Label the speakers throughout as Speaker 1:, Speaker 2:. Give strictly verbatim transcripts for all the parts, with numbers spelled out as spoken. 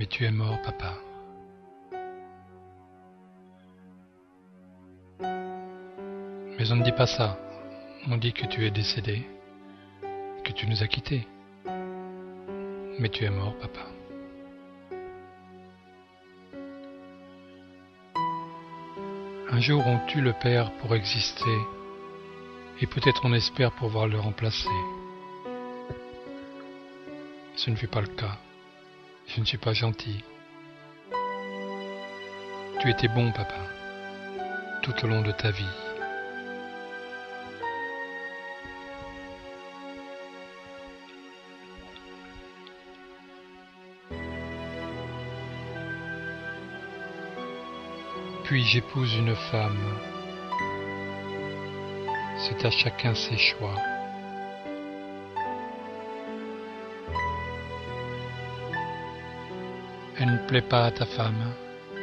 Speaker 1: Mais tu es mort, papa. Mais on ne dit pas ça. On dit que tu es décédé, que tu nous as quittés. Mais tu es mort, papa. Un jour on tue le père pour exister, et peut-être on espère pouvoir le remplacer. Ce ne fut pas le cas. Je ne suis pas gentil. Tu étais bon, papa, tout au long de ta vie. Puis j'épouse une femme. C'est à chacun ses choix. Elle ne plaît pas à ta femme.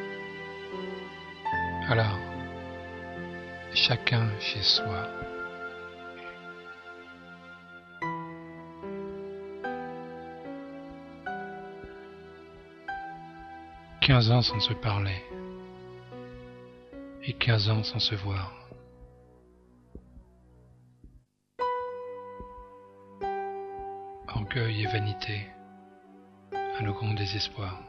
Speaker 1: Alors, chacun chez soi. Quinze ans sans se parler. Et quinze ans sans se voir. Orgueil et vanité, à nos grands désespoirs.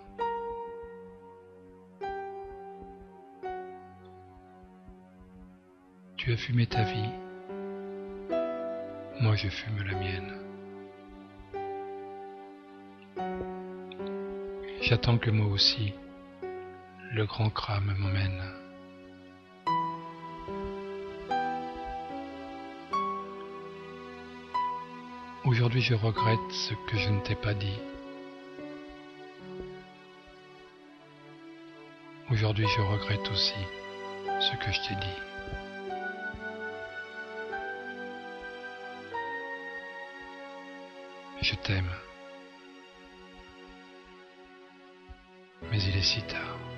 Speaker 1: Tu as fumé ta vie, moi je fume la mienne. J'attends que moi aussi, le grand crâne m'emmène. Aujourd'hui je regrette ce que je ne t'ai pas dit. Aujourd'hui je regrette aussi ce que je t'ai dit. Je t'aime, mais il est si tard.